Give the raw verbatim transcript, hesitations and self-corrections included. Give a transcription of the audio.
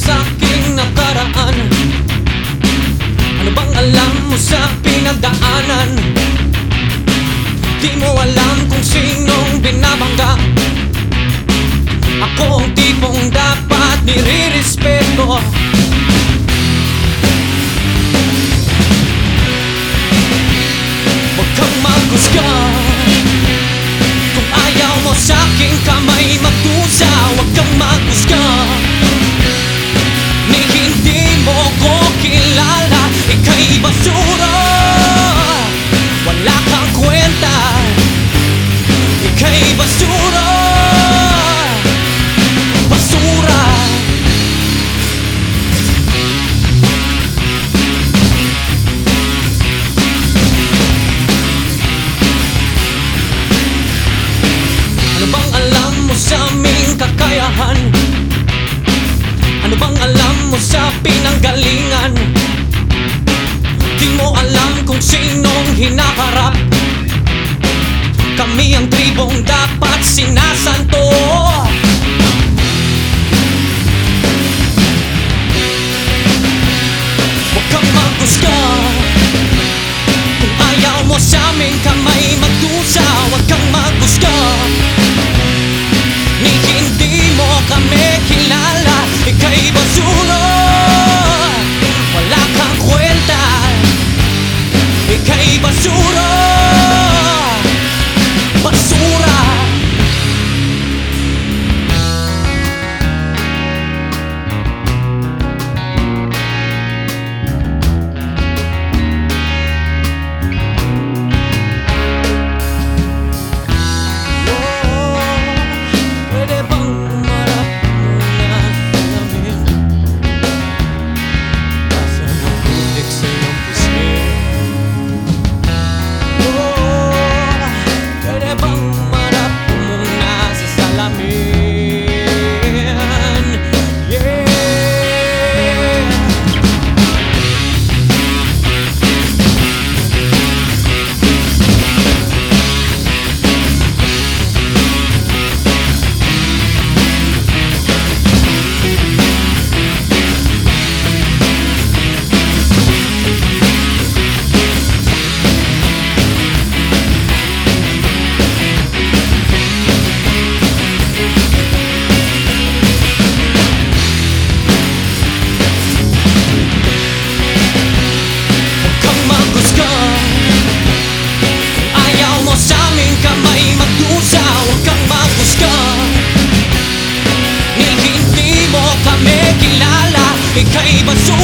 sa'king nakaraan? Ano bang alam mo sa pinagdaanan? Di mo alam kung sinong binabangga. Ako ang tipong dapat nire-respeto. Huwag kang maghusga. Kung ayaw mo sa'king kamay magdusa, huwag kang maghusga. Ni hindi mo ko kilala, ika'y basura. Wala kang kwenta, ika'y basura. Basura. Ano bang alam mo sa aming kakayahan? Ano bang alam mo sa pinanggalingan? Di mo alam kung sinong hinaharap. Kami ang tribong dapat sinasanto. Huwag kang maghusga. Kung ayaw mo sa aming kamay magdusa, huwag kang maghusga. Ni hindi mo kami kilala, ika'y basura. Wala kang kwenta, ika'y basura. Basura. Ika'y basura.